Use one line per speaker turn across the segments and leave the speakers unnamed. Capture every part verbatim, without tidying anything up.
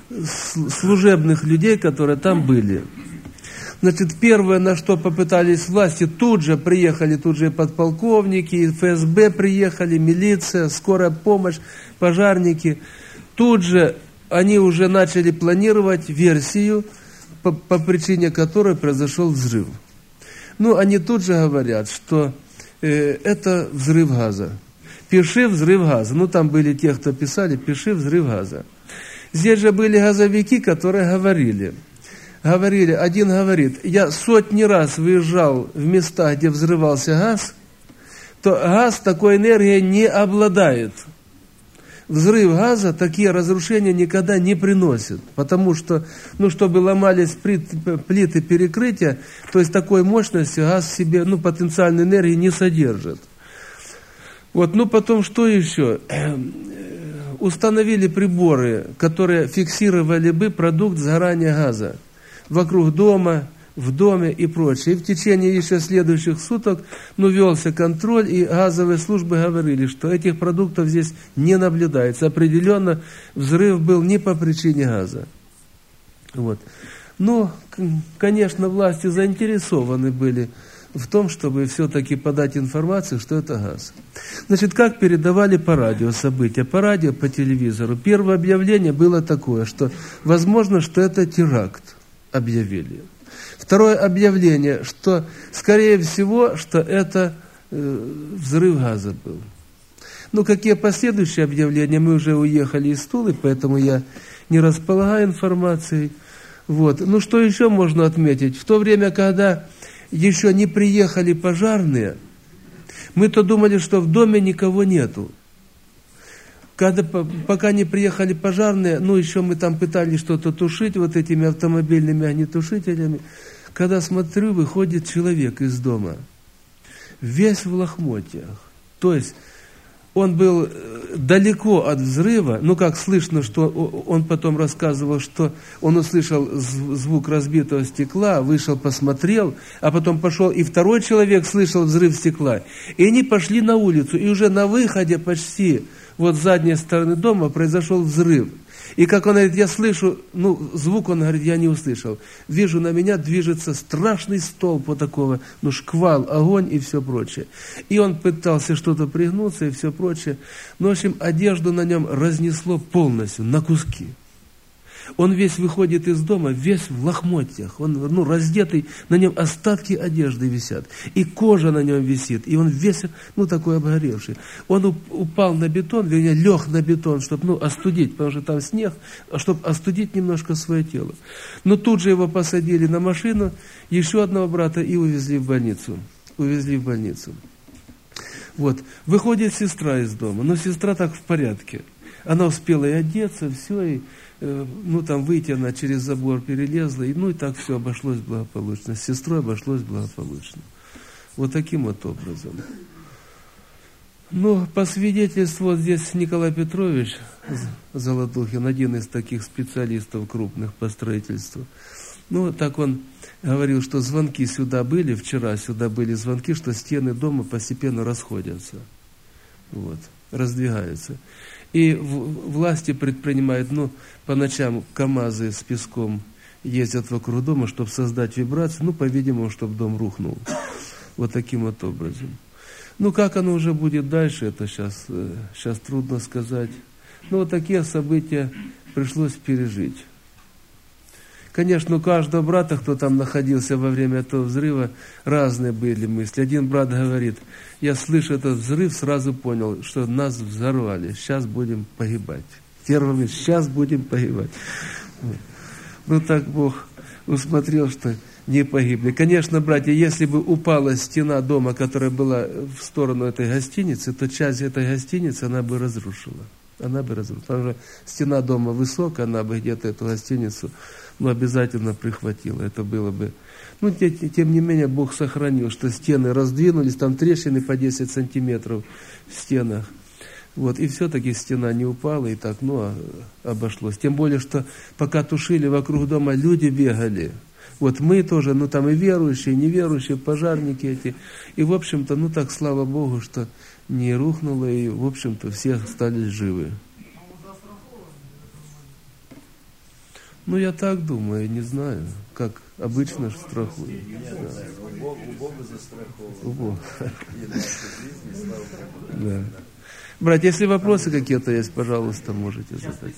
служебных людей, которые там были. Значит, первое, на что попытались власти, тут же приехали, тут же и подполковники, и эф эс бэ приехали, милиция, скорая помощь, пожарники. Тут же они уже начали планировать версию, по, по причине которой произошел взрыв. Ну, они тут же говорят, что э, это взрыв газа. Пиши взрыв газа. Ну, там были те, кто писали, пиши взрыв газа. Здесь же были газовики, которые говорили. Говорили, один говорит, я сотни раз выезжал в места, где взрывался газ, то газ такой энергией не обладает. Взрыв газа такие разрушения никогда не приносит, потому что, ну, чтобы ломались плиты перекрытия, то есть такой мощности газ в себе, ну, потенциальной энергии не содержит. Вот, ну, потом что еще? Установили приборы, которые фиксировали бы продукт сгорания газа вокруг дома, в доме и прочее. И в течение еще следующих суток, ну, велся контроль, и газовые службы говорили, что этих продуктов здесь не наблюдается. Определенно взрыв был не по причине газа. Вот. Но, конечно, власти заинтересованы были в том, чтобы все-таки подать информацию, что это газ. Значит, как передавали по радио события? По радио, по телевизору. Первое объявление было такое, что возможно, что это теракт объявили. Второе объявление, что, скорее всего, что это э, взрыв газа был. Ну, какие последующие объявления? Мы уже уехали из Тулы, поэтому я не располагаю информацией. Вот. Ну, что еще можно отметить? В то время, когда еще не приехали пожарные, мы-то думали, что в доме никого нету. Когда, пока не приехали пожарные, ну, еще мы там пытались что-то тушить вот этими автомобильными огнетушителями. Когда смотрю, выходит человек из дома, весь в лохмотьях. То есть, он был далеко от взрыва, ну, как слышно, что он потом рассказывал, что он услышал звук разбитого стекла, вышел, посмотрел, а потом пошел, и второй человек слышал взрыв стекла. И они пошли на улицу, и уже на выходе почти вот с задней стороны дома произошел взрыв. И как он говорит, я слышу, ну, звук, он говорит, я не услышал. Вижу, на меня движется страшный столб вот такого, ну, шквал, огонь и все прочее. И он пытался что-то пригнуться и все прочее. Ну, в общем, одежду на нем разнесло полностью, на куски. Он весь выходит из дома, весь в лохмотьях. Он, ну, раздетый, на нем остатки одежды висят. И кожа на нем висит. И он весь, ну, такой обгоревший. Он упал на бетон, вернее, лег на бетон, чтобы, ну, остудить, потому что там снег, чтобы остудить немножко свое тело. Но тут же его посадили на машину, еще одного брата, и увезли в больницу. Увезли в больницу. Вот. Выходит сестра из дома. Но сестра так в порядке. Она успела и одеться, все, и ну, там выйти она через забор перелезла, и, ну, и так все обошлось благополучно. С сестрой обошлось благополучно. Вот таким вот образом. Ну, по свидетельству, вот здесь Николай Петрович Золотухин, один из таких специалистов крупных по строительству. Ну, так он говорил, что звонки сюда были, вчера сюда были звонки, что стены дома постепенно расходятся. Вот, раздвигаются. И власти предпринимают, ну, по ночам КАМАЗы с песком ездят вокруг дома, чтобы создать вибрацию, ну, по-видимому, чтобы дом рухнул. Вот таким вот образом. Ну, как оно уже будет дальше, это сейчас, сейчас трудно сказать. Ну, вот такие события пришлось пережить. Конечно, у каждого брата, кто там находился во время этого взрыва, разные были мысли. Один брат говорит, я слышу этот взрыв, сразу понял, что нас взорвали, сейчас будем погибать. Первый, сейчас будем погибать. Ну, так Бог усмотрел, что не погибли. Конечно, братья, если бы упала стена дома, которая была в сторону этой гостиницы, то часть этой гостиницы она бы разрушила. Она бы разрушила. Потому что стена дома высокая, она бы где-то эту гостиницу, ну, обязательно прихватила. Это было бы... Ну, те, тем не менее, Бог сохранил, что стены раздвинулись, там трещины по десять сантиметров в стенах. Вот, и все-таки стена не упала, и так, ну, обошлось. Тем более, что пока тушили, вокруг дома люди бегали. Вот мы тоже, ну, там и верующие, и неверующие, пожарники эти. И, в общем-то, ну, так, слава Богу, что не рухнуло, и, в общем-то, все остались живы. Ну, я так думаю, не знаю, как обычно страхуют. Да.
У Бога застрахован.
У Бога.
И нашу жизнь, и слава Богу.
Да. Братья, если вопросы какие-то есть, пожалуйста, можете задать.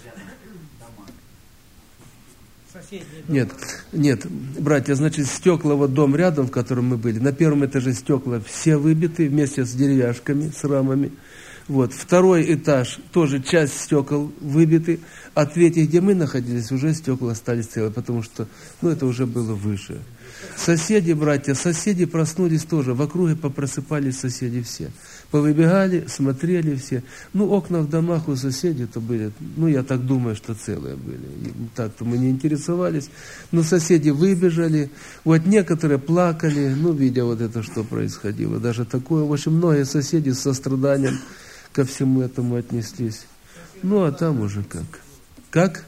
Нет, нет, братья, значит, стекла, вот дом рядом, в котором мы были, на первом этаже стекла все выбиты вместе с деревяшками, с рамами. Вот. Второй этаж, тоже часть стекол выбиты, а третий, где мы находились, уже стекла остались целые, потому что, ну, это уже было выше. Соседи, братья, соседи проснулись тоже, в округе попросыпались соседи все. Повыбегали, смотрели все. Ну, окна в домах у соседей-то были, ну, я так думаю, что целые были. Так-то мы не интересовались. Но соседи выбежали, вот некоторые плакали, ну, видя вот это, что происходило. Даже такое, в общем, многие соседи с состраданием ко всему этому отнеслись. Ну, а там уже как? Как?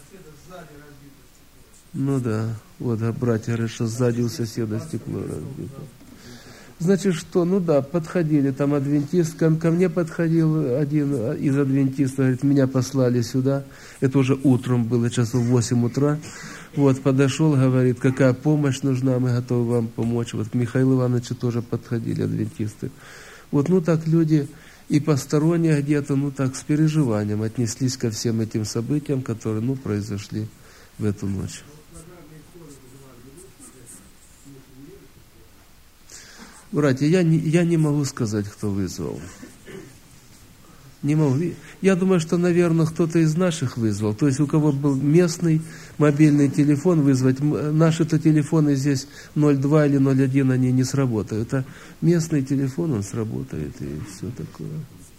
Ну да, вот, а братья говорят, что сзади у соседа стекло разбито. Значит, что? Ну да, подходили, там адвентист, ко, ко мне подходил один из адвентистов, говорит, меня послали сюда, это уже утром было, часов в восемь утра, вот, подошел, говорит, какая помощь нужна, мы готовы вам помочь. Вот к Михаилу Ивановичу тоже подходили адвентисты. Вот, ну так люди и посторонние где-то, ну так с переживанием отнеслись ко всем этим событиям, которые, ну, произошли в эту ночь. Братья, я не, я не могу сказать, кто вызвал. Не могу. Я думаю, что, наверное, кто-то из наших вызвал. То есть у кого был местный мобильный телефон вызвать. Наши-то телефоны здесь ноль два или ноль один, они не сработают. А местный телефон, он сработает и все такое.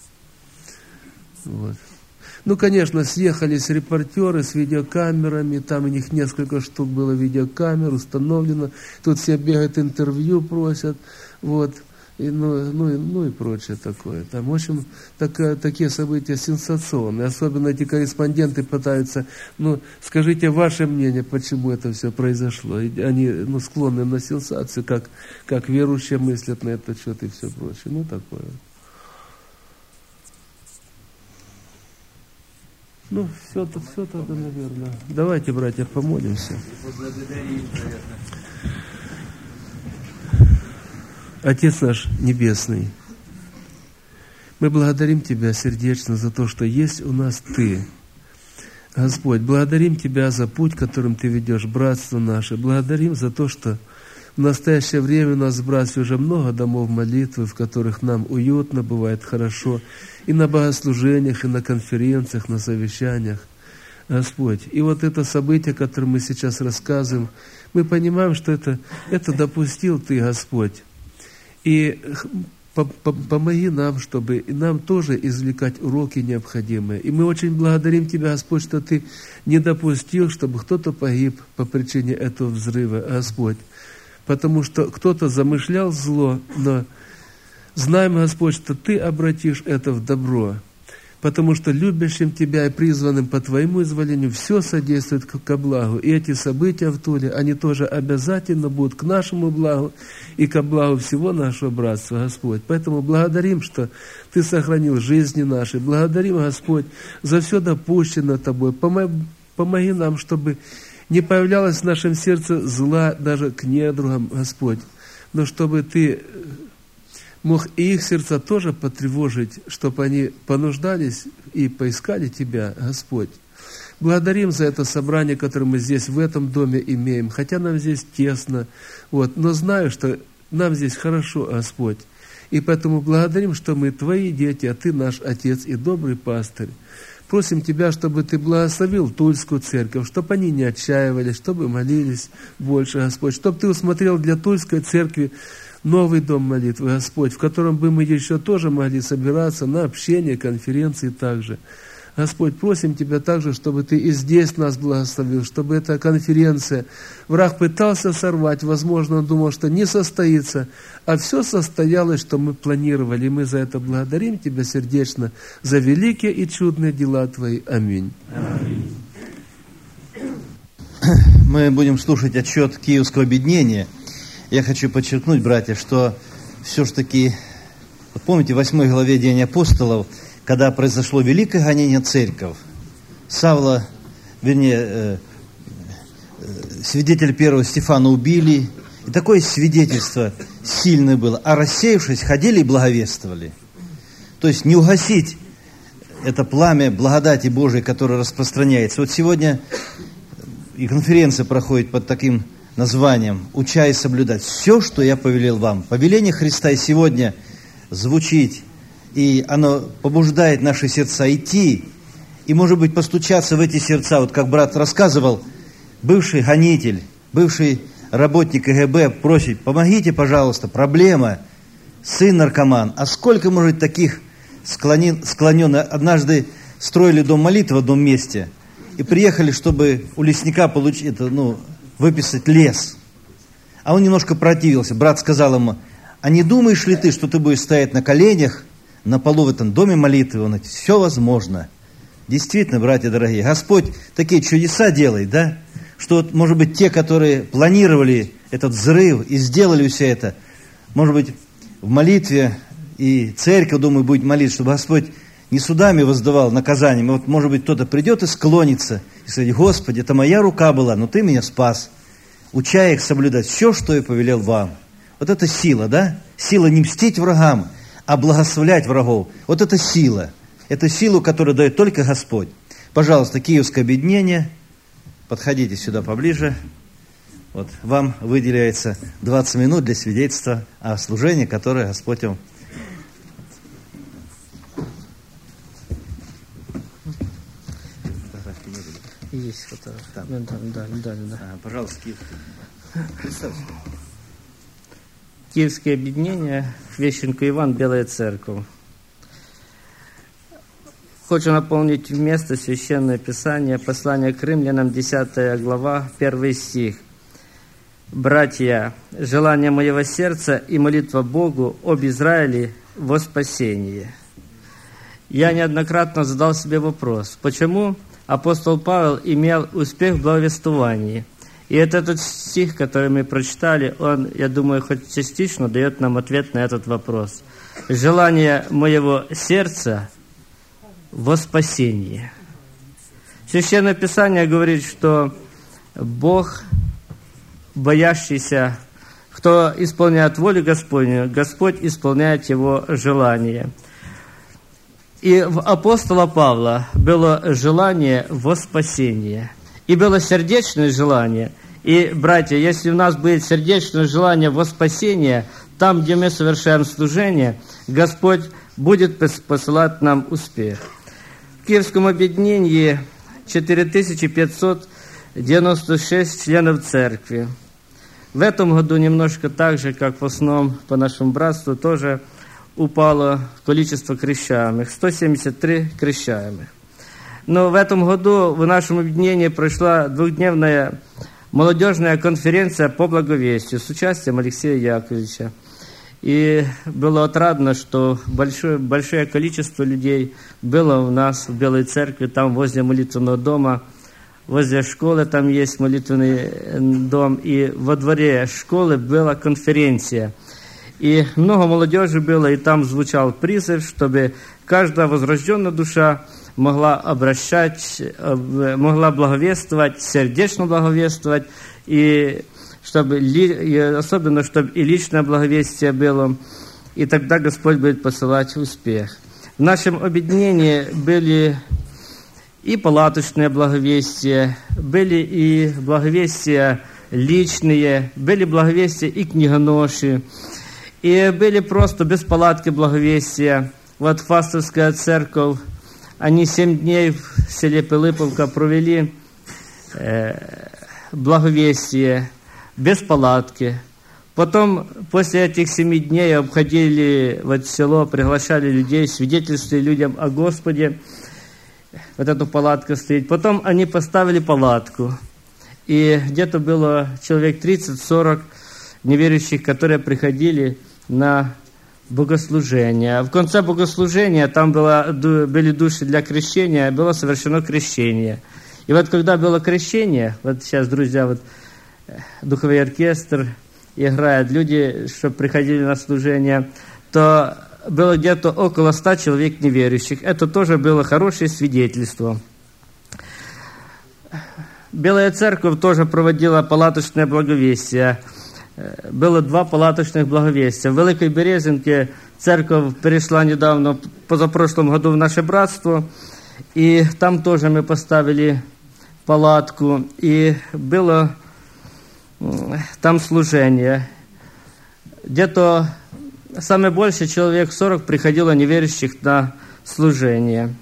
Вот. Ну, конечно, съехались репортеры с видеокамерами, там у них несколько штук было видеокамер установлено, тут все бегают, интервью просят, вот, и, ну, ну, и, ну и прочее такое. Там, в общем, так, такие события сенсационные, особенно эти корреспонденты пытаются, ну, скажите ваше мнение, почему это все произошло. И они, ну, склонны на сенсацию, как, как верующие мыслят на этот счет и все прочее, ну, такое. Ну, все, все тогда, наверное. Давайте, братья, помолимся. Отец наш Небесный, мы благодарим Тебя сердечно за то, что есть у нас Ты. Господь, благодарим Тебя за путь, которым Ты ведешь братство наше. Благодарим за то, что в настоящее время у нас в братстве уже много домов молитвы, в которых нам уютно, бывает хорошо, и на богослужениях, и на конференциях, на совещаниях. Господь, и вот это событие, которое мы сейчас рассказываем, мы понимаем, что это, это допустил Ты, Господь. И помоги нам, чтобы и нам тоже извлекать уроки необходимые. И мы очень благодарим Тебя, Господь, что Ты не допустил, чтобы кто-то погиб по причине этого взрыва, Господь. Потому что кто-то замышлял зло, но знаем, Господь, что Ты обратишь это в добро. Потому что любящим Тебя и призванным по Твоему изволению все содействует ко благу. И эти события в Туле, они тоже обязательно будут к нашему благу и ко благу всего нашего братства, Господь. Поэтому благодарим, что Ты сохранил жизни наши. Благодарим, Господь, за все допущенное Тобой. Помоги нам, чтобы не появлялось в нашем сердце зла даже к недругам, Господь, но чтобы Ты мог и их сердца тоже потревожить, чтобы они понуждались и поискали Тебя, Господь. Благодарим за это собрание, которое мы здесь, в этом доме имеем, хотя нам здесь тесно, вот, но знаю, что нам здесь хорошо, Господь. И поэтому благодарим, что мы Твои дети, а Ты наш Отец и добрый пастырь. Просим Тебя, чтобы Ты благословил Тульскую церковь, чтобы они не отчаивались, чтобы молились больше, Господь, чтобы Ты усмотрел для Тульской церкви новый дом молитвы, Господь, в котором бы мы еще тоже могли собираться на общение, конференции также. Господь, просим Тебя также, чтобы Ты и здесь нас благословил, чтобы эта конференция, враг пытался сорвать, возможно, он думал, что не состоится, а все состоялось, что мы планировали. И мы за это благодарим Тебя сердечно, за великие и чудные дела Твои. Аминь.
Аминь. Мы будем слушать отчет Киевского объединения. Я хочу подчеркнуть, братья, что все-таки, вот помните, в восьмой главе Деяний апостолов, когда произошло великое гонение церковь, Савла вернее, э, э, свидетель первого Стефана убили. И такое свидетельство сильное было. А рассеявшись, ходили и благовествовали. То есть не угасить это пламя благодати Божией, которое распространяется. Вот сегодня и конференция проходит под таким названием «Уча и соблюдать все, что я повелел вам». Повеление Христа и сегодня звучит, и оно побуждает наши сердца идти, и, может быть, постучаться в эти сердца. Вот как брат рассказывал, бывший гонитель, бывший работник КГБ просит: помогите, пожалуйста, проблема, сын наркоман. А сколько, может, таких склонен, склоненных? Однажды строили дом молитвы в одном месте, и приехали, чтобы у лесника получить, это, ну, выписать лес. А он немножко противился. Брат сказал ему: а не думаешь ли ты, что ты будешь стоять на коленях на полу в этом доме молитвы? Он говорит: все возможно. Действительно, братья дорогие, Господь такие чудеса делает, да? Что, вот, может быть, те, которые планировали этот взрыв и сделали все это, может быть, в молитве, и церковь, думаю, будет молиться, чтобы Господь не судами воздавал наказанием. И вот, может быть, кто-то придет и склонится, и скажет: Господи, это моя рука была, но Ты меня спас. Уча их соблюдать все, что я повелел вам. Вот это сила, да? Сила не мстить врагам, а благословлять врагов. Вот это сила. Это силу, которую дает только Господь. Пожалуйста, Киевское объединение, подходите сюда поближе. Вот, вам выделяется двадцать минут для свидетельства о служении, которое Господь вам.
Есть фотография. Да, да, да, да, да.
А, пожалуйста, Киев. Представьте.
Киевское объединение, Хвещенко Иван, Белая Церковь. Хочу наполнить вместо Священное Писание, послание к Римлянам, десятая глава, первый стих. «Братья, желание моего сердца и молитва Богу об Израиле во спасение». Я неоднократно задал себе вопрос, почему апостол Павел имел успех в благовествовании. И это этот стих, который мы прочитали, он, я думаю, хоть частично дает нам ответ на этот вопрос. Желание моего сердца во спасение. Священное Писание говорит, что Бог, боящийся, кто исполняет волю Господню, Господь исполняет его желание. И в апостола Павла было желание во спасение. И было сердечное желание. И, братья, если у нас будет сердечное желание во спасение, там, где мы совершаем служение, Господь будет посылать нам успех. В Киевском объединении четыре тысячи пятьсот девяносто шесть членов церкви. В этом году немножко так же, как в основном по нашему братству, тоже упало количество крещаемых, сто семьдесят три крещаемых. Но в этом году в нашем объединении прошла двухдневная молодежная конференция по благовестию с участием Алексея Яковлевича. И было отрадно, что большое, большое количество людей было у нас в Белой Церкви, там возле молитвенного дома, возле школы там есть молитвенный дом, и во дворе школы была конференция. И много молодежи было, и там звучал призыв, чтобы каждая возрожденная душа могла обращать, могла благовествовать, сердечно благовествовать, и чтобы, и особенно, чтобы и личное благовестие было, и тогда Господь будет посылать успех. В нашем объединении были и палаточные благовестия, были и благовестия личные, были благовестия и книгоноши, и были просто без палатки благовестия. Вот Фастовская церковь, они семь дней в селе Пилиповка провели э, благовестие без палатки. Потом, после этих семи дней, обходили вот село, приглашали людей, свидетельствовали людям о Господе. Вот эту палатку стоит. Потом они поставили палатку. И где-то было человек тридцать-сорок неверующих, которые приходили на богослужение. В конце богослужения там было, были души для крещения, было совершено крещение. И вот когда было крещение, вот сейчас, друзья, вот духовой оркестр играет, люди, что приходили на служение, то было где-то около ста человек неверующих. Это тоже было хорошее свидетельство. Белая Церковь тоже проводила палаточное благовестие. Было два палаточных благовестия. В Великой Березинке церковь перешла недавно, позапрошлом году, в наше братство. И там тоже мы поставили палатку. И было там служение. Где-то самое больше человек сорок приходило неверующих на служение.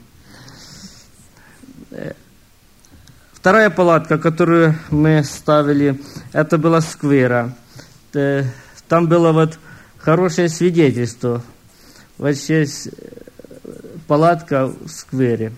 Вторая палатка, которую мы ставили, это была сквера. Там было вот хорошее свидетельство. Вот здесь палатка в сквере.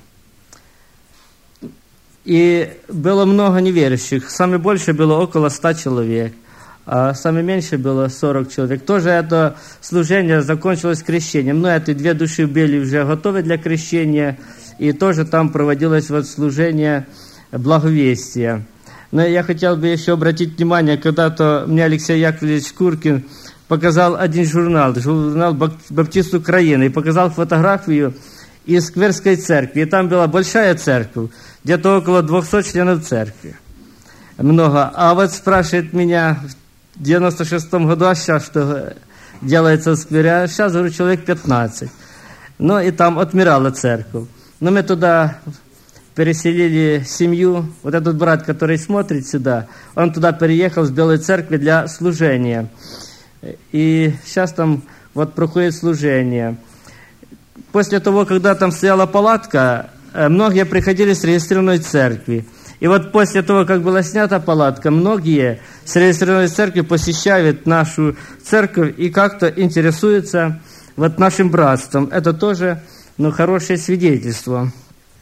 И было много неверующих. Самое больше было около ста человек, а самое меньше было сорок человек. Тоже это служение закончилось крещением. Но эти две души были уже готовы для крещения, и тоже там проводилось вот служение благовестия. Но я хотел бы еще обратить внимание, когда-то мне Алексей Яковлевич Куркин показал один журнал, журнал «Баптист Украины», и показал фотографию из Скверской церкви. И там была большая церковь, где-то около двухсот членов церкви. Много. А вот спрашивает меня в девяносто шестом году, а сейчас что делается в Сквере? А сейчас, говорю, человек пятнадцать. Ну и там отмирала церковь. Но мы туда переселили семью. Вот этот брат, который смотрит сюда, он туда переехал с Белой Церкви для служения. И сейчас там вот проходит служение. После того, когда там стояла палатка, многие приходили с регистрированной церкви. И вот после того, как была снята палатка, многие с регистрированной церкви посещают нашу церковь и как-то интересуются вот нашим братством. Это тоже, ну, хорошее свидетельство.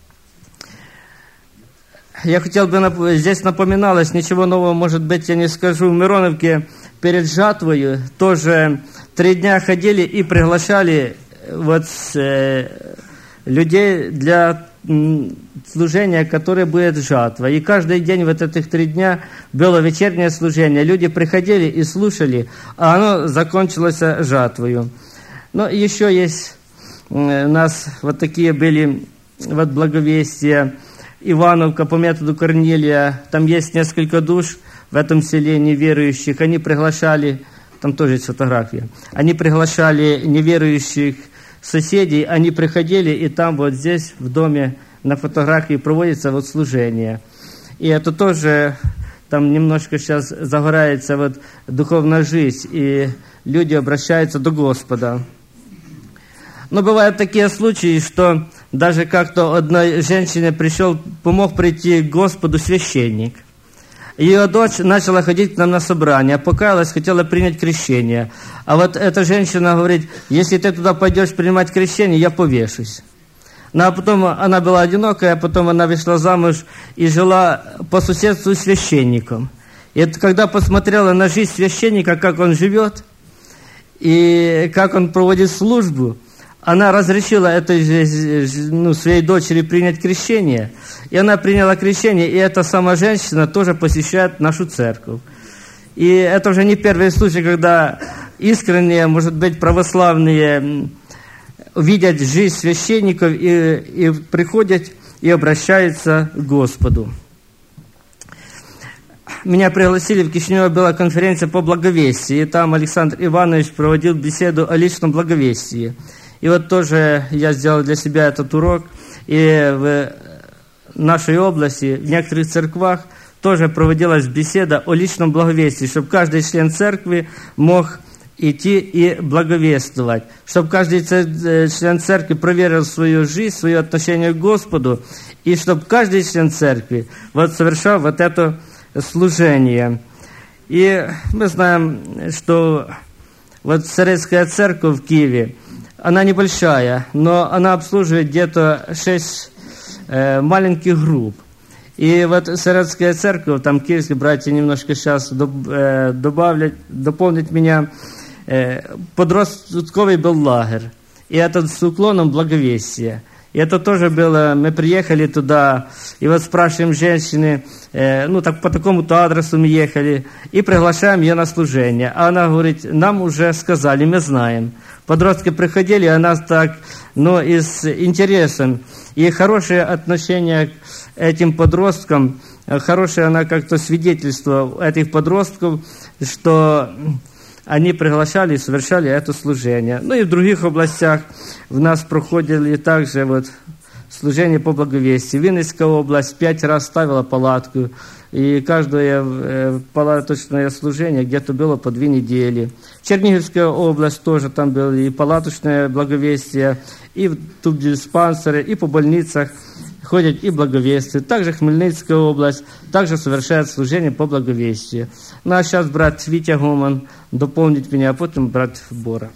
Я хотел бы, здесь напоминалось, ничего нового, может быть, я не скажу, в Мироновке перед жатвою тоже три дня ходили и приглашали вот э, людей для м, служения, которое будет жатва. И каждый день вот этих три дня было вечернее служение. Люди приходили и слушали, а оно закончилось жатвою. Но еще есть э, у нас вот такие были вот благовестия. Ивановка по методу Корнилия, там есть несколько душ в этом селении верующих, они приглашали, там тоже есть фотография, они приглашали неверующих соседей, они приходили, и там вот здесь в доме на фотографии проводится вот служение. И это тоже, там немножко сейчас загорается вот духовная жизнь, и люди обращаются до Господа. Но бывают такие случаи, что даже как-то одной женщине пришел, помог прийти к Господу священник. Ее дочь начала ходить к нам на собрание, покаялась, хотела принять крещение. А вот эта женщина говорит: если ты туда пойдешь принимать крещение, я повешусь. Ну, а потом она была одинокая, а потом она вышла замуж и жила по соседству с священником. И это, когда посмотрела на жизнь священника, как он живет, и как он проводит службу, она разрешила этой ну, своей дочери принять крещение. И она приняла крещение, и эта сама женщина тоже посещает нашу церковь. И это уже не первый случай, когда искренние, может быть, православные видят жизнь священников и, и приходят и обращаются к Господу. Меня пригласили, в Кишиневе была конференция по благовестию, и там Александр Иванович проводил беседу о личном благовестии. И вот тоже я сделал для себя этот урок. И в нашей области, в некоторых церквах, тоже проводилась беседа о личном благовестии, чтобы каждый член церкви мог идти и благовествовать. Чтобы каждый член церкви проверил свою жизнь, свое отношение к Господу, и чтобы каждый член церкви вот совершал вот это служение. И мы знаем, что вот Советская церковь в Киеве, она небольшая, но она обслуживает где-то шесть э, маленьких групп. И вот Советская церковь, там киевские братья немножко сейчас э, добавлять, дополнить меня, э, подростковый был лагерь. И этот с уклоном благовестия. И это тоже было, мы приехали туда, и вот спрашиваем женщины, э, ну так по такому-то адресу мы ехали, и приглашаем ее на служение. А она говорит: нам уже сказали, мы знаем. Подростки приходили, а нас так, ну, и с интересом. И хорошее отношение к этим подросткам хорошее она как-то свидетельство этих подростков, что они приглашали и совершали это служение. Ну и в других областях в нас проходили также вот служение по благовестию. Винницкая область пять раз ставила палатку, и каждое э, палаточное служение где-то было по две недели. Черниговская область тоже там было и палаточное благовестие, и в тубдиспансеры, и по больницах ходят и благовестуют. Также Хмельницкая область также совершает служение по благовестию. Ну а сейчас брат Витя Гоман дополнит меня, а потом брат Бора.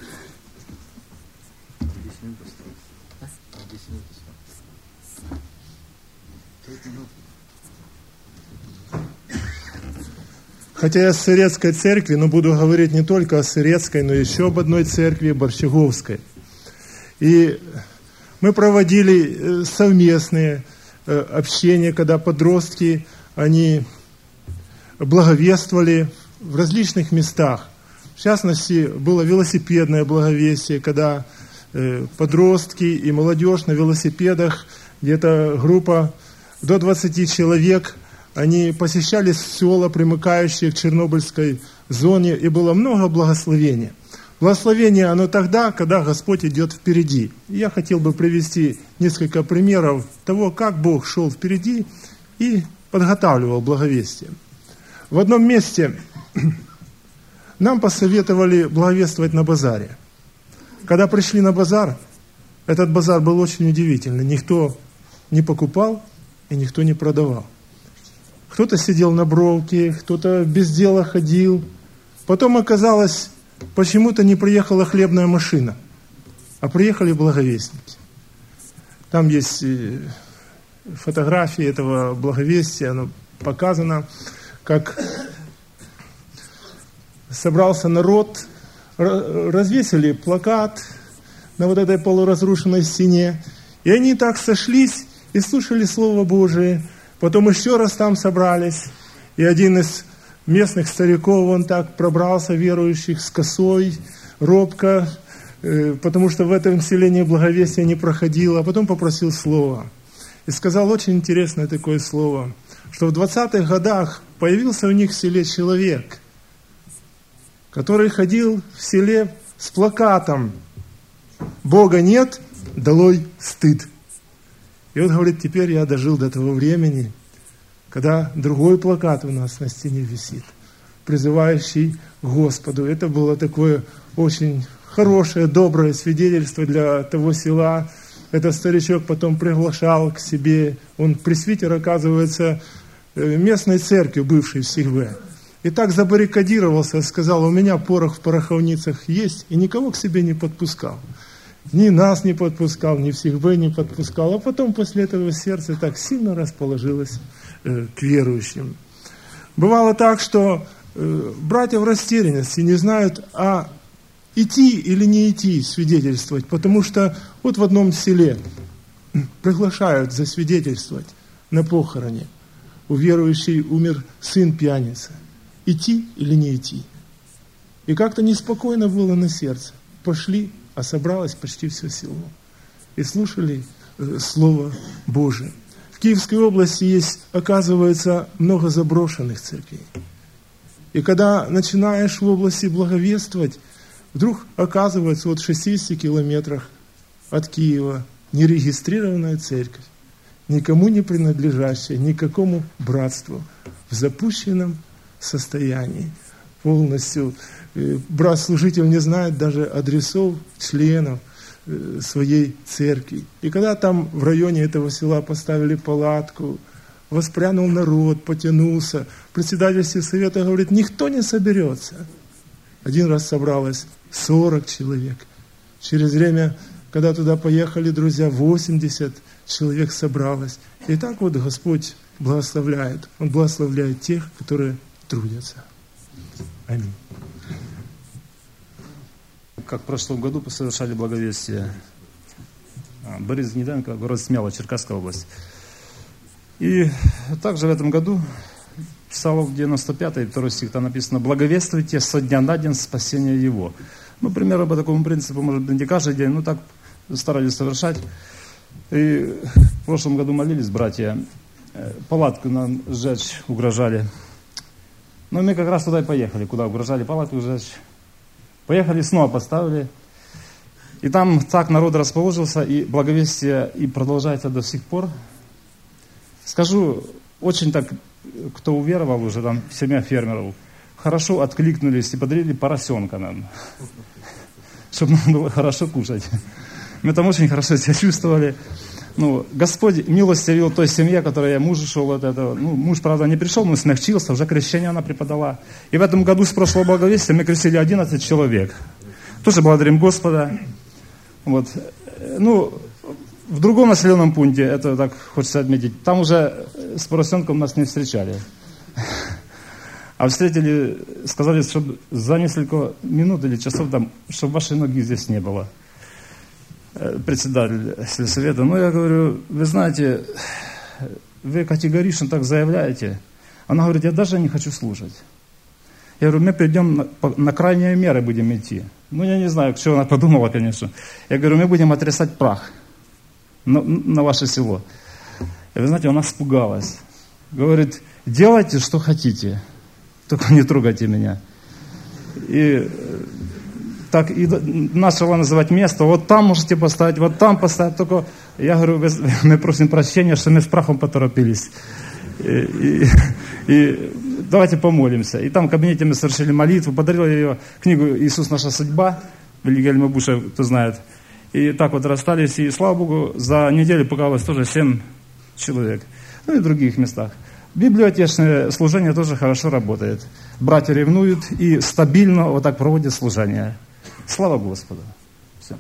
Хотя я с Сырецкой церкви, но буду говорить не только о Сырецкой, но еще об одной церкви, Борщеговской. И мы проводили совместные общения, когда подростки, они благовествовали в различных местах. В частности, было велосипедное благовестие, когда подростки и молодежь на велосипедах, где-то группа до двадцати человек, они посещали села, примыкающие к Чернобыльской зоне, и было много благословения. Благословение, оно тогда, когда Господь идет впереди. И я хотел бы привести несколько примеров того, как Бог шел впереди и подготавливал благовестие. В одном месте нам посоветовали благовествовать на базаре. Когда пришли на базар, этот базар был очень удивительный. Никто не покупал и никто не продавал. Кто-то сидел на бровке, кто-то без дела ходил. Потом оказалось, почему-то не приехала хлебная машина, а приехали благовестники. Там есть фотографии этого благовестия, оно показано, как собрался народ, развесили плакат на вот этой полуразрушенной стене, и они так сошлись и слушали Слово Божие. Потом еще раз там собрались, и один из местных стариков, он так пробрался, верующих, с косой, робко, потому что в этом селении благовестие не проходило, а потом попросил слова. И сказал очень интересное такое слово, что в двадцатых годах появился у них в селе человек, который ходил в селе с плакатом «Бога нет, долой стыд». И он говорит, теперь я дожил до того времени, когда другой плакат у нас на стене висит, призывающий к Господу. Это было такое очень хорошее, доброе свидетельство для того села. Этот старичок потом приглашал к себе, он пресвитер, оказывается, местной церкви, бывшей в Сигве. И так забаррикадировался, сказал, у меня порох в пороховницах есть, и никого к себе не подпускал. Ни нас не подпускал, ни всех бы не подпускал. А потом после этого сердце так сильно расположилось э, к верующим. Бывало так, что э, братья в растерянности не знают, а идти или не идти свидетельствовать. Потому что вот в одном селе приглашают засвидетельствовать на похороне. У верующей умер сын пьяницы. Идти или не идти? И как-то неспокойно было на сердце. Пошли, а собралось почти все село. И слушали э, Слово Божие. В Киевской области есть, оказывается, много заброшенных церквей. И когда начинаешь в области благовествовать, вдруг оказывается вот в шестидесяти километрах от Киева нерегистрированная церковь, никому не принадлежащая, никакому братству, в запущенном состоянии полностью. Брат-служитель не знает даже адресов членов своей церкви. И когда там в районе этого села поставили палатку, воспрянул народ, потянулся, председатель сельсовета говорит, никто не соберется. Один раз собралось сорок человек. Через время, когда туда поехали друзья, восемьдесят человек собралось. И так вот Господь благословляет. Он благословляет тех, которые трудятся. Аминь.
Как в прошлом году совершали благовестие Борис Гнеденко, город Смело, Черкасская область. И также в этом году, Псалом девяносто пятый, второй стих, там написано «Благовествуйте со дня на день спасения его». Ну, примерно по такому принципу, может быть, не каждый день, но так старались совершать. И в прошлом году молились братья палатку нам сжечь угрожали. Но мы как раз туда и поехали, куда угрожали палатку сжечь. Поехали, снова поставили. И там так народ расположился, и благовестие и продолжается до сих пор. Скажу, очень так, кто уверовал уже, там, семья фермеров, хорошо откликнулись и подарили поросенка нам, чтобы нам было хорошо кушать. Мы там очень хорошо себя чувствовали. Ну, Господь милостью явил той семье, которая я муж шел от этого. Ну, муж, правда, не пришел, но смягчился, уже крещение она преподала. И в этом году с прошлого благовестия мы крестили одиннадцать человек. Тоже благодарим Господа. Вот. Ну, в другом населенном пункте, это так хочется отметить, там уже с поросенком нас не встречали. А встретили, сказали, чтобы за несколько минут или часов, там, чтобы вашей ноги здесь не было. Председатель сельсовета. Ну, я говорю, вы знаете, вы категорично так заявляете. Она говорит, я даже не хочу слушать. Я говорю, мы придем на, на крайние меры будем идти. Ну, я не знаю, что она подумала, конечно. Я говорю, мы будем отрезать прах на, на ваше село. И вы знаете, она испугалась. Говорит, делайте, что хотите, только не трогайте меня. И так и начала называть место, вот там можете поставить, вот там поставить, только я говорю, мы просим прощения, что мы с прахом поторопились. И, и, и давайте помолимся. И там в кабинете мы совершили молитву, подарил ее книгу «Иисус. Наша судьба», Вильгельма Буша, кто знает. И так вот расстались, и слава Богу, за неделю показалось тоже семь человек. Ну и в других местах. Библиотечное служение тоже хорошо работает. Братья ревнуют и стабильно вот так проводят служение. Слава Господу. Все.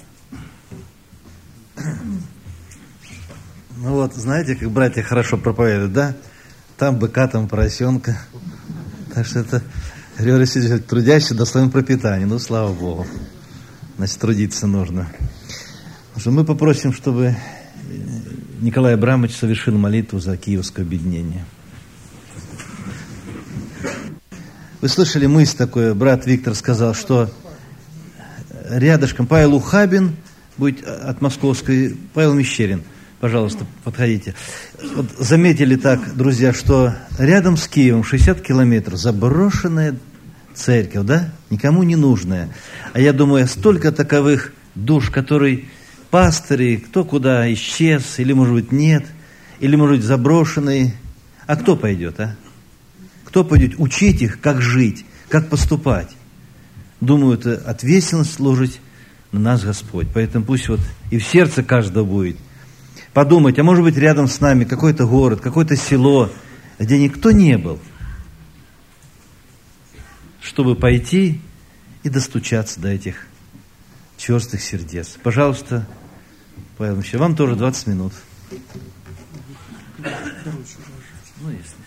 Ну вот, знаете, как братья хорошо проповедуют, да? Там быка, там поросенка. Так что это, Григорий Сидорович, трудящий достоин пропитания. Ну, слава Богу. Значит, трудиться нужно. Что мы попросим, чтобы Николай Абрамович совершил молитву за Киевское объединение. Вы слышали мысль такую, брат Виктор сказал, что рядышком Павел Ухабин будет от Московской, Павел Мещерин. Пожалуйста, подходите. Вот заметили так, друзья, что рядом с Киевом шестьдесят километров заброшенная церковь, да? Никому не нужная. А я думаю, столько таковых душ, которые пастыри, кто куда исчез, или, может быть, нет, или, может быть, заброшенные. А кто пойдет, а? Кто пойдет учить их, как жить, как поступать? Думаю, это ответственность служить на нас Господь. Поэтому пусть вот и в сердце каждого будет подумать, а может быть рядом с нами какой-то город, какое-то село, где никто не был, чтобы пойти и достучаться до этих черствых сердец. Пожалуйста, Павел Ильич, вам тоже двадцать минут. Ну, если.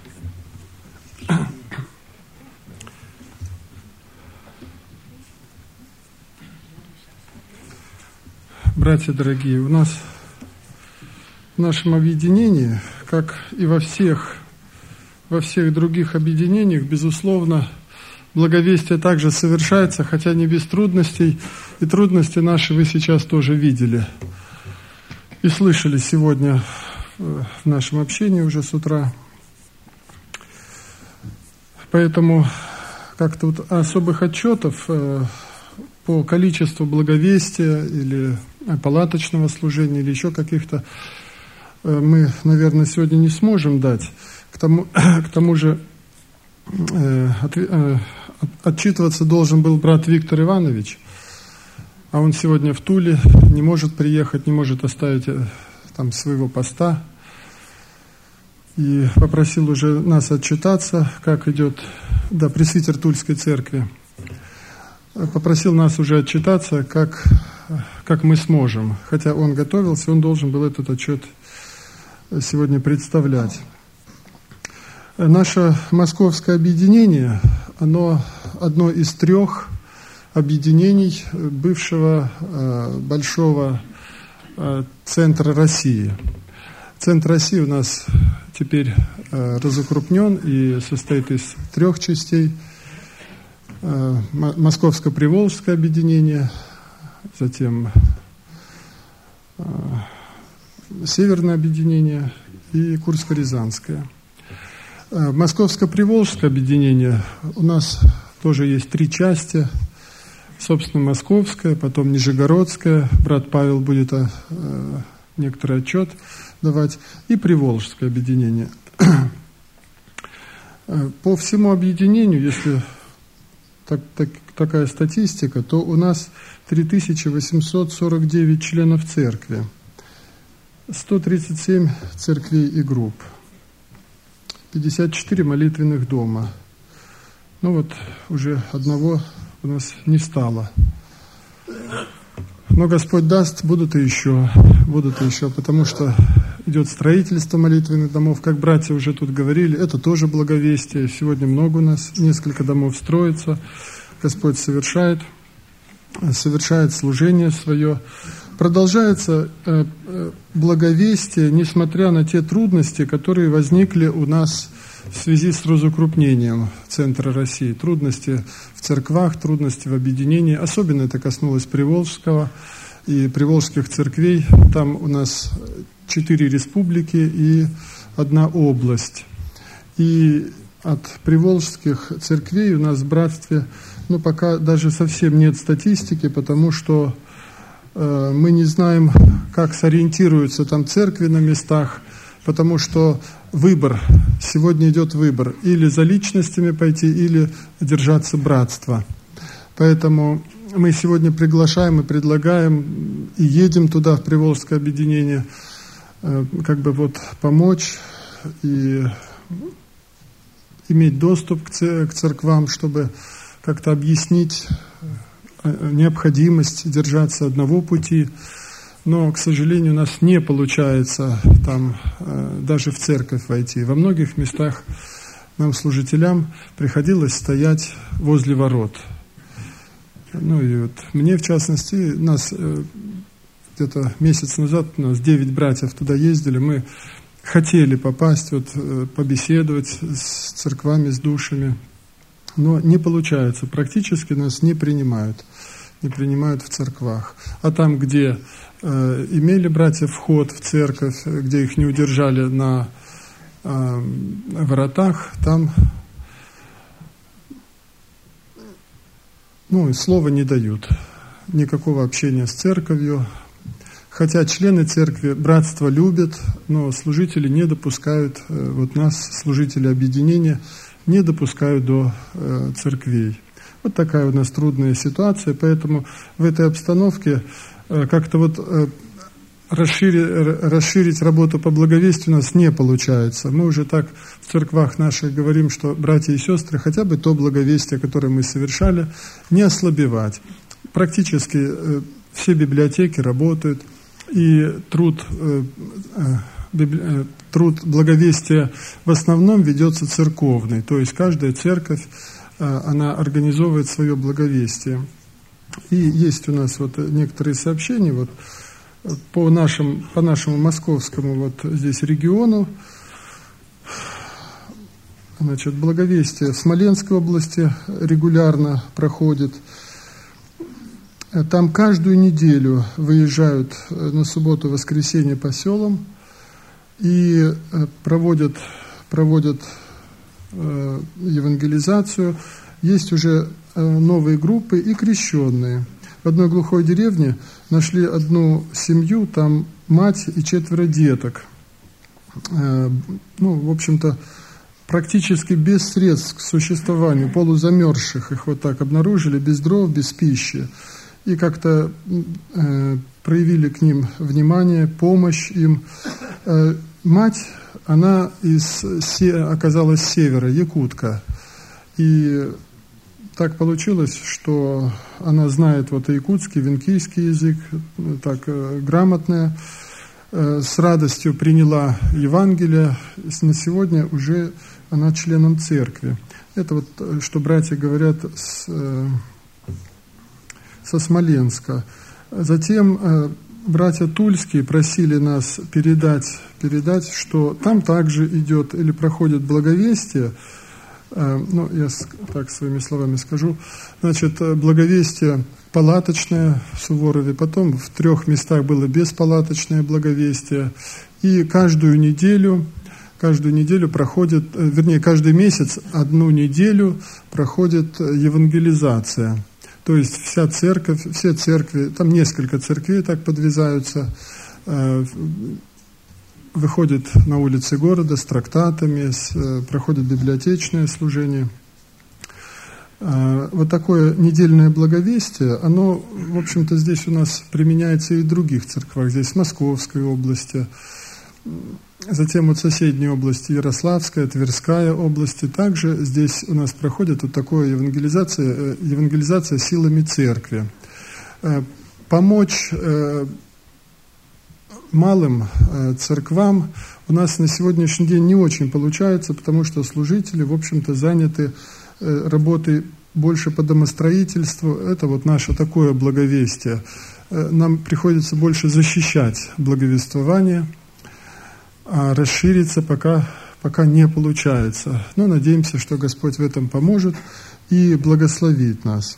Братья дорогие, у нас в нашем объединении, как и во всех, во всех других объединениях, безусловно, благовестие также совершается, хотя не без трудностей. И трудности наши вы сейчас тоже видели и слышали сегодня в нашем общении уже с утра. Поэтому как-то вот особых отчетов по количеству благовестия или палаточного служения или еще каких-то мы, наверное, сегодня не сможем дать. К тому, к тому же э, от, э, отчитываться должен был брат Виктор Иванович, а он сегодня в Туле, не может приехать, не может оставить э, там своего поста. И попросил уже нас отчитаться, как идет, да, пресвитер Тульской церкви. Попросил нас уже отчитаться, как, как мы сможем. Хотя он готовился, он должен был этот отчет сегодня представлять. Наше московское объединение, оно одно из трех объединений бывшего э, большого э, центра России. Центр России у нас теперь э, разукрупнен и состоит из трех частей. Э, Московско-Приволжское объединение, затем э, Северное объединение
и Курско-Рязанская. Московско-Приволжское объединение у нас тоже есть три части. Собственно, Московская, потом Нижегородская, брат Павел будет э, некоторый отчет давать, и Приволжское объединение. По всему объединению, если так, так, такая статистика, то у нас три тысячи восемьсот сорок девять членов церкви, сто тридцать семь церквей и групп, пятьдесят четыре молитвенных дома. Ну вот, уже одного у нас не стало. Но Господь даст, будут и еще, будут и еще, потому что идет строительство молитвенных домов, как братья уже тут говорили, это тоже благовестие. Сегодня много у нас, несколько домов строится, Господь совершает, совершает служение свое. Продолжается э, э, благовестие, несмотря на те трудности, которые возникли у нас в связи с разукрупнением Центра России. Трудности в церквах, трудности в объединении. Особенно это коснулось Приволжского и Приволжских церквей. Там у нас четыре республики и одна область. И от приволжских церквей у нас в братстве, ну, пока даже совсем нет статистики, потому что э, мы не знаем, как сориентируются там церкви на местах, потому что выбор, сегодня идет выбор, или за личностями пойти, или держаться братства. Поэтому мы сегодня приглашаем и предлагаем, и едем туда, в Приволжское объединение, как бы вот помочь и иметь доступ к церквам, чтобы как-то объяснить необходимость держаться одного пути. Но, к сожалению, у нас не получается там э, даже в церковь войти. Во многих местах нам, служителям, приходилось стоять возле ворот. Ну и вот мне, в частности, нас э, где-то месяц назад, у нас девять братьев туда ездили, мы хотели попасть, вот, э, побеседовать с церквами, с душами, но не получается, практически нас не принимают, не принимают в церквах. А там, где имели братья вход в церковь, где их не удержали на э, воротах, там ну, слова не дают, никакого общения с церковью. Хотя члены церкви братство любят, но служители не допускают, э, вот нас, служители объединения, не допускают до э, церквей. Вот такая у нас трудная ситуация, поэтому в этой обстановке как-то вот расширить, расширить работу по благовестию у нас не получается. Мы уже так в церквах наших говорим, что братья и сестры, хотя бы то благовестие, которое мы совершали, не ослабевать. Практически все библиотеки работают, и труд, труд благовестия в основном ведется церковный, то есть каждая церковь, она организовывает свое благовестие. И есть у нас вот некоторые сообщения вот по нашему, по нашему московскому вот здесь региону. Значит, благовестие в Смоленской области регулярно проходит. Там каждую неделю выезжают на субботу, воскресенье по селам и проводят, проводят э, евангелизацию. Есть уже новые группы и крещенные. В одной глухой деревне нашли одну семью, там мать и четверо деток. Ну, в общем-то, практически без средств к существованию, полузамерзших, их вот так обнаружили, без дров, без пищи. И как-то э, проявили к ним внимание, помощь им. Э, мать, она из, оказалась с севера, якутка. И так получилось, что она знает вот якутский, венкийский язык, так э, грамотная, э, с радостью приняла Евангелие. На сегодня уже она членом церкви. Это вот, что братья говорят с, э, со Смоленска. Затем э, братья Тульские просили нас передать, передать, что там также идет или проходит благовестие. Ну, я так своими словами скажу. Значит, благовестие палаточное в Суворове, потом в трех местах было беспалаточное благовестие, И каждую неделю, каждую неделю проходит, вернее, каждый месяц одну неделю проходит евангелизация. То есть вся церковь, все церкви, там несколько церквей так подвязаются, выходят на улицы города с трактатами, с, проходят библиотечное служение. Вот такое недельное благовестие, оно, в общем-то, здесь у нас применяется и в других церквах. Здесь в Московской области, затем вот соседней области, Ярославская, Тверская области. Также здесь у нас проходит вот такая евангелизация, евангелизация силами церкви. Помочь малым церквам у нас на сегодняшний день не очень получается, потому что служители, в общем-то, заняты работой больше по домостроительству. Это вот наше такое благовестие. Нам приходится больше защищать благовествование, а расшириться пока, пока не получается. Но надеемся, что Господь в этом поможет и благословит нас.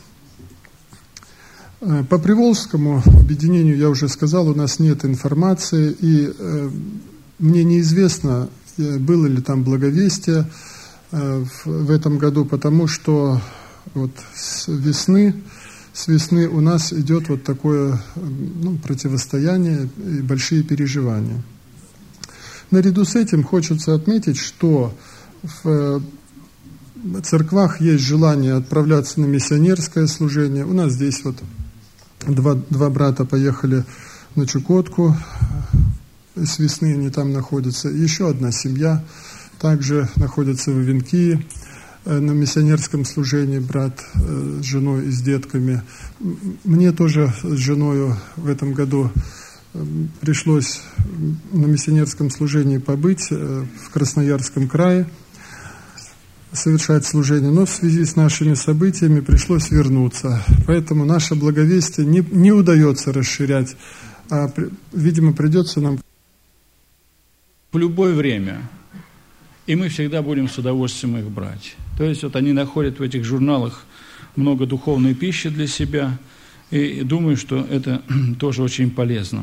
По Приволжскому объединению, я уже сказал, у нас нет информации, и э, мне неизвестно, было ли там благовестие э, в, в этом году, потому что вот с весны, с весны у нас идет вот такое ну, противостояние и большие переживания. Наряду с этим хочется отметить, что в церквах есть желание отправляться на миссионерское служение. У нас здесь вот Два, два брата поехали на Чукотку, с весны они там находятся. Еще одна семья также находится в Ивенкии на миссионерском служении, брат с женой и с детками. Мне тоже с женой в этом году пришлось на миссионерском служении побыть в Красноярском крае, совершать служение, но в связи с нашими событиями пришлось вернуться. Поэтому наше благовестие не, не удается расширять, а, видимо, придется нам...
В любое время. И мы всегда будем с удовольствием их брать. То есть вот они находят в этих журналах много духовной пищи для себя, и думаю, что это тоже очень полезно.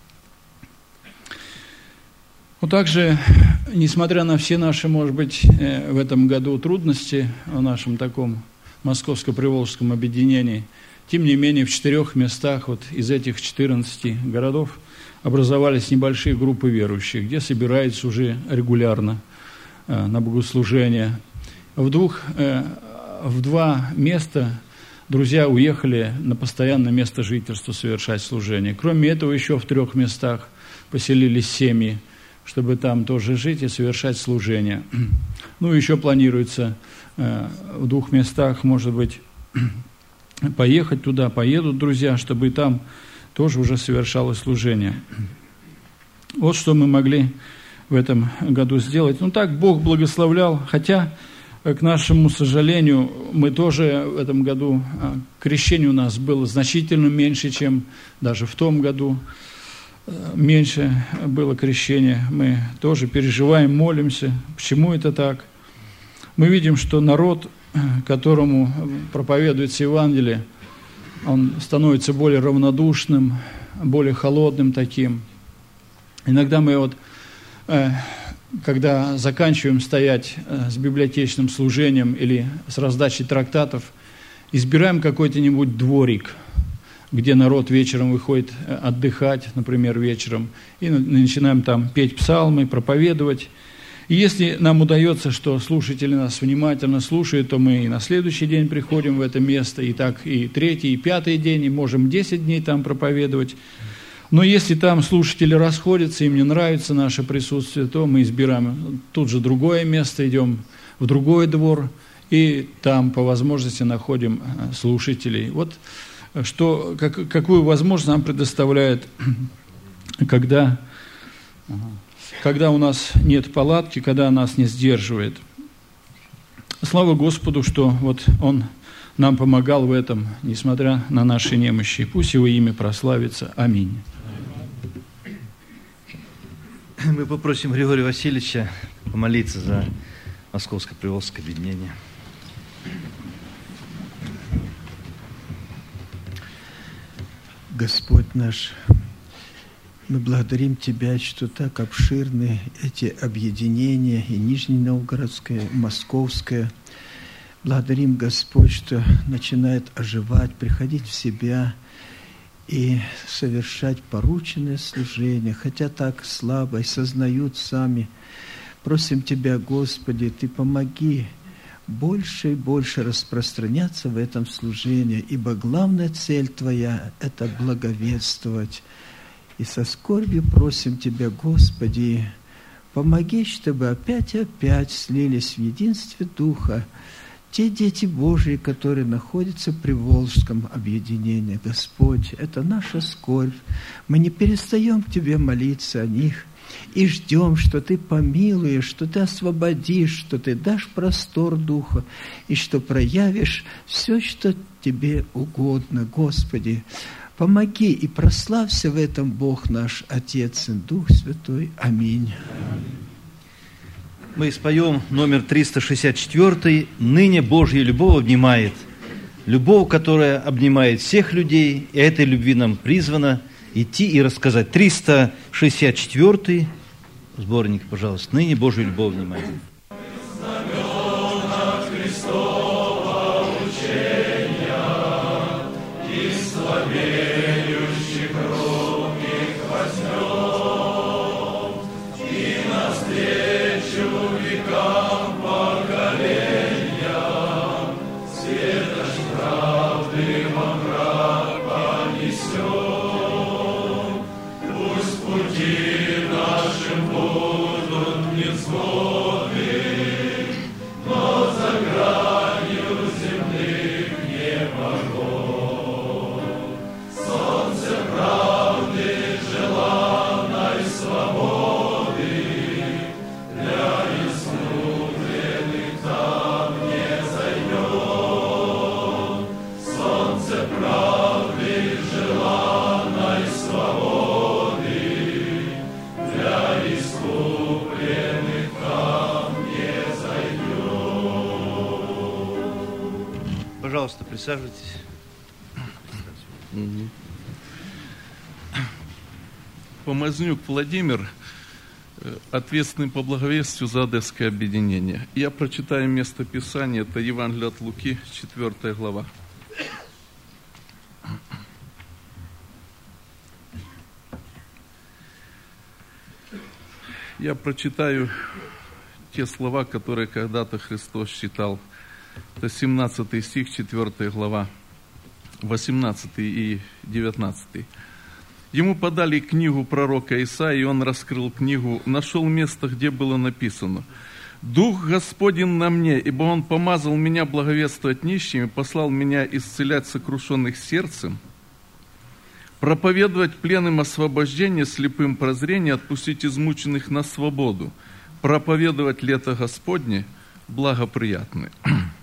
Вот также, несмотря на все наши, может быть, в этом году трудности в нашем таком московско-приволжском объединении, тем не менее в четырех местах вот из этих четырнадцати городов образовались небольшие группы верующих, где собираются уже регулярно на богослужение. В, двух, в два места друзья уехали на постоянное место жительства совершать служение. Кроме этого, еще в трех местах поселились семьи, чтобы там тоже жить и совершать служение. Ну, еще планируется э, в двух местах, может быть, поехать туда, поедут друзья, чтобы и там тоже уже совершалось служение. Вот что мы могли в этом году сделать. Ну, так Бог благословлял, хотя, к нашему сожалению, мы тоже в этом году, крещение у нас было значительно меньше, чем даже в том году. Меньше было крещения, мы тоже переживаем, молимся. Почему это так? Мы видим, что народ, которому проповедуется Евангелие, он становится более равнодушным, более холодным таким. Иногда мы вот, когда заканчиваем стоять с библиотечным служением или с раздачей трактатов, избираем какой-то-нибудь дворик, где народ вечером выходит отдыхать, например, вечером, и начинаем там петь псалмы, проповедовать. И если нам удается, что слушатели нас внимательно слушают, то мы и на следующий день приходим в это место, и так и третий, и пятый день, и можем десять дней там проповедовать. Но если там слушатели расходятся, им не нравится наше присутствие, то мы избираем тут же другое место, идем в другой двор, и там по возможности находим слушателей. Вот что, как, какую возможность нам предоставляет, когда, когда у нас нет палатки, когда нас не сдерживает. Слава Господу, что вот Он нам помогал в этом, несмотря на наши немощи. Пусть Его имя прославится. Аминь.
Мы попросим Григория Васильевича помолиться за Московско-Приволжское объединение.
Господь наш, Мы благодарим Тебя, что так обширны эти объединения, и Нижненовгородское, и Московское. Благодарим, Господь, что начинает оживать, приходить в себя и совершать порученное служение, хотя так слабо и сознают сами. Просим Тебя, Господи, Ты помоги больше и больше распространяться в этом служении, ибо главная цель Твоя – это благовествовать. И со скорбью просим Тебя, Господи, помоги, чтобы опять и опять слились в единстве Духа те дети Божьи, которые находятся при Волжском объединении. Господь, это наша скорбь. Мы не перестаем к Тебе молиться о них и ждем, что Ты помилуешь, что Ты освободишь, что Ты дашь простор Духа и что проявишь все, что Тебе угодно, Господи. Помоги и прославься в этом Бог наш, Отец и Дух Святой. Аминь.
Мы споем номер триста шестьдесят четыре. «Ныне Божья любовь обнимает». Любовь, которая обнимает всех людей, и этой любви нам призвано идти и рассказать. триста шестьдесят четыре сборник, пожалуйста. «Ныне Божья любовь обнимает». Пожалуйста, присаживайтесь.
Помазнюк Владимир, ответственный по благовестию за Одесское объединение. Я прочитаю место Писания, это Евангелие от Луки, четвёртая глава. Я прочитаю те слова, которые когда-то Христос читал. Это семнадцатый стих, четвёртая глава, восемнадцатый и девятнадцатый. Ему подали книгу пророка Исаии, и он раскрыл книгу, нашел место, где было написано: «Дух Господень на мне, ибо Он помазал меня благовествовать нищим и послал меня исцелять сокрушенных сердцем, проповедовать пленным освобождение, слепым прозрение, отпустить измученных на свободу, проповедовать лето Господне благоприятное».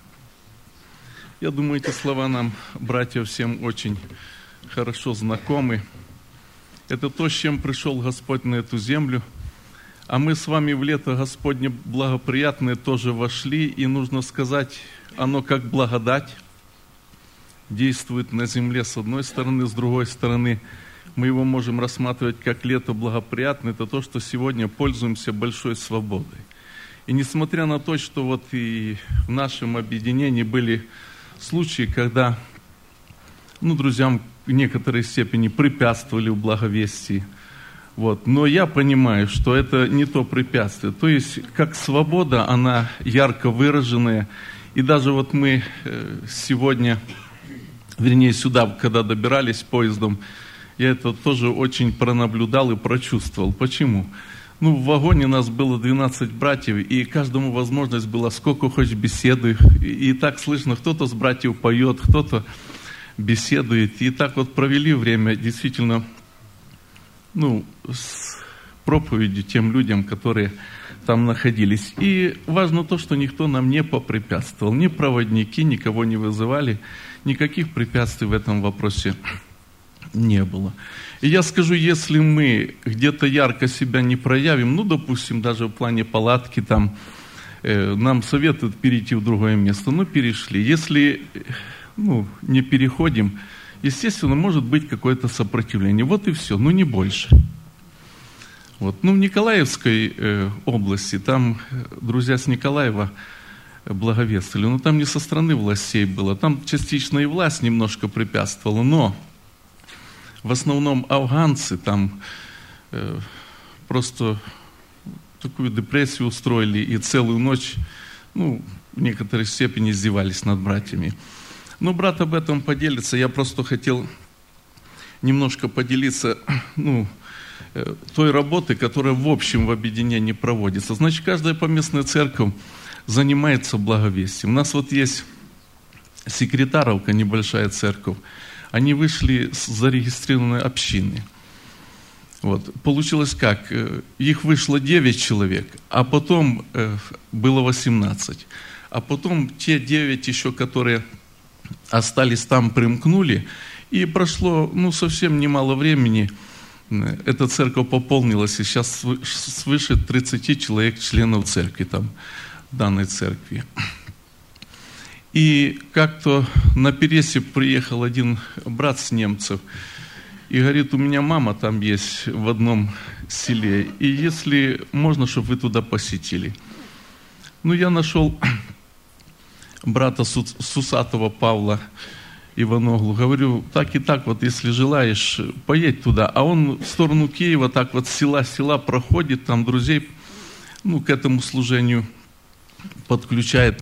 Я думаю, эти слова нам, братья, всем очень хорошо знакомы. Это то, с чем пришел Господь на эту землю. А мы с вами в лето Господне благоприятное тоже вошли. И нужно сказать, оно как благодать действует на земле с одной стороны, с другой стороны мы его можем рассматривать как лето благоприятное. Это то, что сегодня пользуемся большой свободой. И несмотря на то, что вот и в нашем объединении были случаи, когда, ну, друзьям в некоторой степени препятствовали в благовестии, вот, но я понимаю, что это не то препятствие. То есть, как свобода, она ярко выраженная. И даже вот мы сегодня, вернее, сюда, когда добирались поездом, я это тоже очень пронаблюдал и прочувствовал. Почему? Ну, в вагоне нас было двенадцать братьев, и каждому возможность была сколько хочешь беседы. И, и так слышно, кто-то с братьев поет, кто-то беседует. И так вот провели время действительно, ну, с проповедью тем людям, которые там находились. И важно то, что никто нам не попрепятствовал. Ни проводники, никого не вызывали. Никаких препятствий в этом вопросе не было. И я скажу, если мы где-то ярко себя не проявим, ну, допустим, даже в плане палатки, там, э, нам советуют перейти в другое место, ну, перешли. Если, ну, не переходим, естественно, может быть какое-то сопротивление. Вот и все, ну, не больше. Вот. Ну, в Николаевской э, области, там друзья с Николаева благовествовали, но там не со стороны властей было, там частично и власть немножко препятствовала, но в основном афганцы там э, просто такую депрессию устроили и целую ночь, ну, в некоторой степени издевались над братьями. Но брат об этом поделится, я просто хотел немножко поделиться, ну, той работы, которая в общем в объединении проводится. Значит, каждая поместная церковь занимается благовестием. У нас вот есть Секретаровка, небольшая церковь. Они вышли с зарегистрированной общины. Вот. Получилось как? Их вышло девять человек, а потом было восемнадцать. А потом те девять еще, которые остались там, примкнули. И прошло, ну, совсем немало времени. Эта церковь пополнилась, и сейчас свыше тридцати человек членов церкви там, в данной церкви. И как-то на пересип приехал один брат с немцев и говорит, у меня мама там есть в одном селе, и если можно, чтобы вы туда посетили. Ну, я нашел брата Сусатова Павла Иваноглу, говорю, так и так, вот если желаешь, поедь туда. А он в сторону Киева, так вот села-села проходит, там друзей, ну, к этому служению подключает.